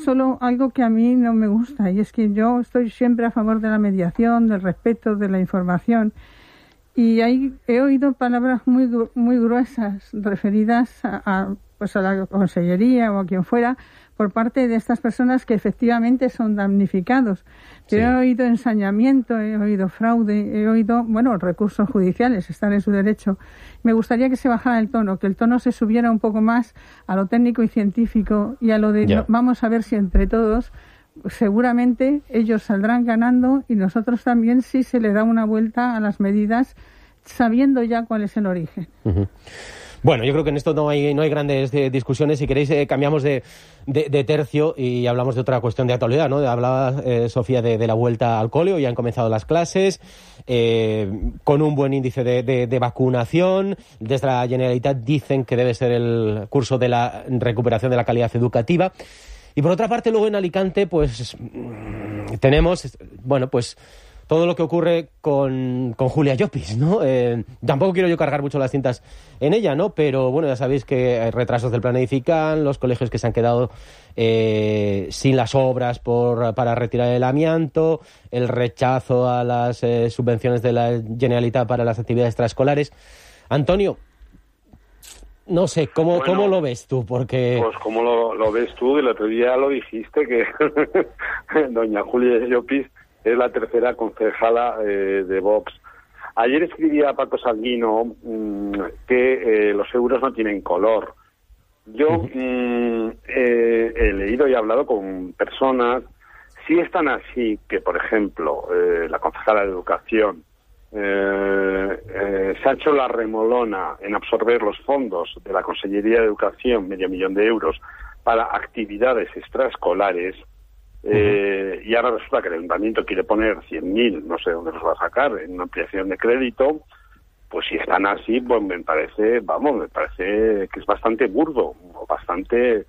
solo algo que a mí no me gusta, y es que yo estoy siempre a favor de la mediación, del respeto, de la información. Y he oído palabras muy gruesas referidas pues a la consellería o a quien fuera por parte de estas personas que efectivamente son damnificados. Pero sí. He oído ensañamiento, he oído fraude, he oído, recursos judiciales, están en su derecho. Me gustaría que se bajara el tono, que el tono se subiera un poco más a lo técnico y científico y a lo de vamos a ver si entre todos seguramente ellos saldrán ganando y nosotros también si se le da una vuelta a las medidas sabiendo ya cuál es el origen. Uh-huh. Bueno, yo creo que en esto no hay grandes discusiones. Si queréis, cambiamos de tercio y hablamos de otra cuestión de actualidad, ¿no? Hablaba Sofía de la vuelta al cole. Hoy han comenzado las clases con un buen índice de vacunación. Desde la Generalitat dicen que debe ser el curso de la recuperación de la calidad educativa. Y por otra parte, luego en Alicante, pues tenemos, todo lo que ocurre con Julia Llopis, ¿no? Tampoco quiero yo cargar mucho las cintas en ella, ¿no? Pero, ya sabéis que hay retrasos del plan Edifican, los colegios que se han quedado sin las obras para retirar el amianto, el rechazo a las subvenciones de la Generalitat para las actividades extraescolares. Antonio, no sé, ¿cómo lo ves tú? Porque... Pues como lo ves tú, el otro día lo dijiste, que doña Julia Llopis es la tercera concejala de Vox. Ayer escribía Paco Sanguino que los euros no tienen color. Yo he leído y hablado con personas, si están así, que por ejemplo la concejala de Educación se ha hecho la remolona en absorber los fondos de la Consellería de Educación, $500,000 de euros, para actividades extraescolares, y ahora resulta que el ayuntamiento quiere poner 100.000, no sé dónde los va a sacar, en una ampliación de crédito. Pues si están así, pues me parece que es bastante burdo, o bastante,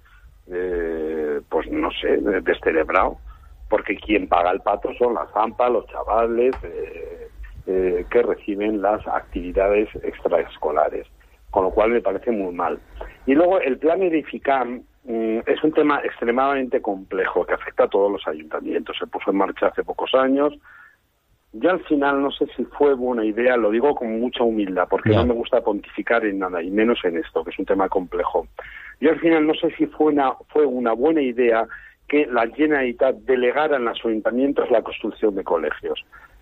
descerebrado, porque quien paga el pato son las AMPA, los chavales que reciben las actividades extraescolares, con lo cual me parece muy mal. Y luego el plan Edifican es un tema extremadamente complejo que afecta a todos los ayuntamientos. Se puso en marcha hace pocos años. Yo al final no sé si fue buena idea, lo digo con mucha humildad, porque no me gusta pontificar en nada, y menos en esto, que es un tema complejo. Yo al final no sé si fue una buena idea que la Generalitat delegara en los ayuntamientos la construcción de colegios.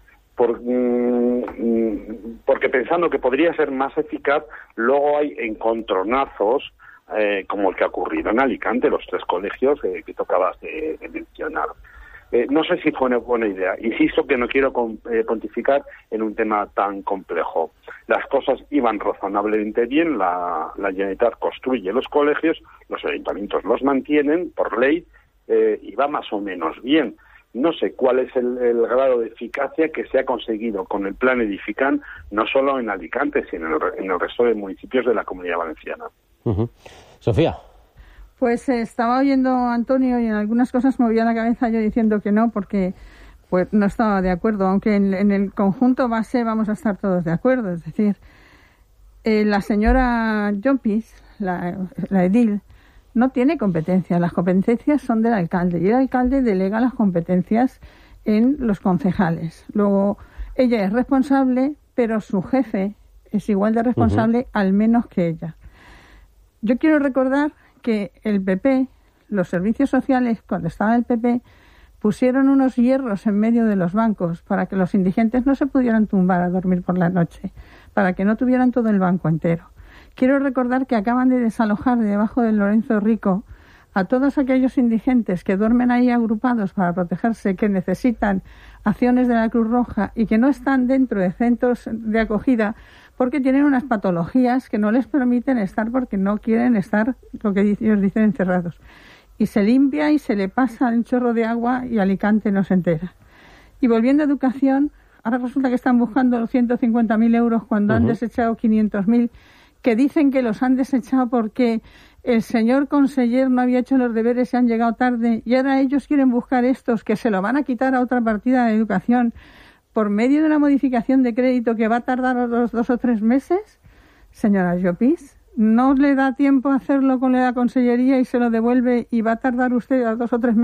Porque pensando que podría ser más eficaz, luego hay encontronazos, como el que ha ocurrido en Alicante, los 3 colegios que tocabas de mencionar. No sé si fue una buena idea. Insisto que no quiero pontificar en un tema tan complejo. Las cosas iban razonablemente bien, la Generalitat construye los colegios, los ayuntamientos los mantienen por ley, y va más o menos bien. No sé cuál es el grado de eficacia que se ha conseguido con el plan Edifican, no solo en Alicante, sino en el resto de municipios de la Comunidad Valenciana. Uh-huh. Sofía. Pues estaba oyendo a Antonio y en algunas cosas movía la cabeza yo diciendo que no, porque pues no estaba de acuerdo, aunque en el conjunto base vamos a estar todos de acuerdo. Es decir, la señora Llopis, la edil, no tiene competencia. Las competencias son del alcalde y el alcalde delega las competencias en los concejales. Luego, ella es responsable, pero su jefe es igual de responsable, al menos que ella. Yo quiero recordar que el PP, los servicios sociales, cuando estaba el PP, pusieron unos hierros en medio de los bancos para que los indigentes no se pudieran tumbar a dormir por la noche, para que no tuvieran todo el banco entero. Quiero recordar que acaban de desalojar debajo del Lorenzo Rico a todos aquellos indigentes que duermen ahí agrupados para protegerse, que necesitan acciones de la Cruz Roja y que no están dentro de centros de acogida porque tienen unas patologías que no les permiten estar porque no quieren estar, lo que ellos dicen, encerrados. Y se limpia y se le pasa un chorro de agua y Alicante no se entera. Y volviendo a educación, ahora resulta que están buscando los 150.000 euros cuando han desechado 500.000, que dicen que los han desechado porque el señor conseller no había hecho los deberes y han llegado tarde, y ahora ellos quieren buscar estos que se lo van a quitar a otra partida de educación por medio de una modificación de crédito que va a tardar los 2 o 3 meses. Señora Llopis, ¿no le da tiempo a hacerlo con la consellería y se lo devuelve y va a tardar usted a 2 o 3 meses?